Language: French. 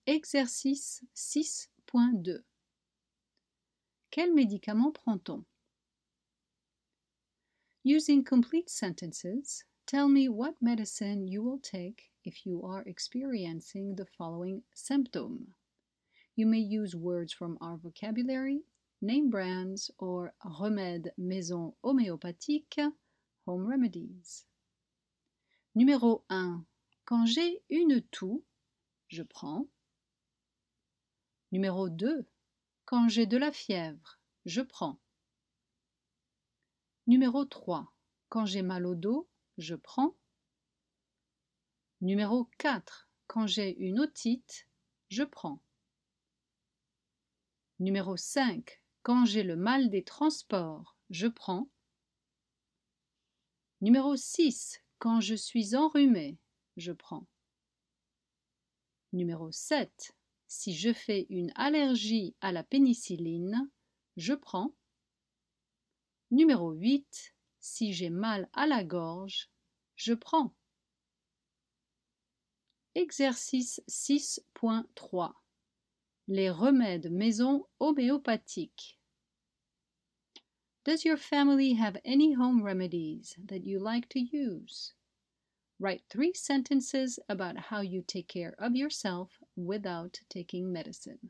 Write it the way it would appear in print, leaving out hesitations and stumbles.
Exercice 6.2. Quel médicament prend-on? Using complete sentences, tell me what medicine you will take if you are experiencing the following symptom. You may use words from our vocabulary, name brands, or remèdes maison homéopathiques, home remedies. Numéro 1. Quand j'ai une toux, je prends. Numéro 2. Quand j'ai de la fièvre, je prends. Numéro 3. Quand j'ai mal au dos, je prends. Numéro 4. Quand j'ai une otite, je prends. Numéro 5. Quand j'ai le mal des transports, je prends. Numéro 6. Quand je suis enrhumé, je prends. Numéro 7. Si je fais une allergie à la pénicilline, je prends. Numéro 8. Si j'ai mal à la gorge, je prends. Exercice 6.3. Les remèdes maison homéopathiques. Does your family have any home remedies that you like to use? Write 3 sentences about how you take care of yourself without taking medicine.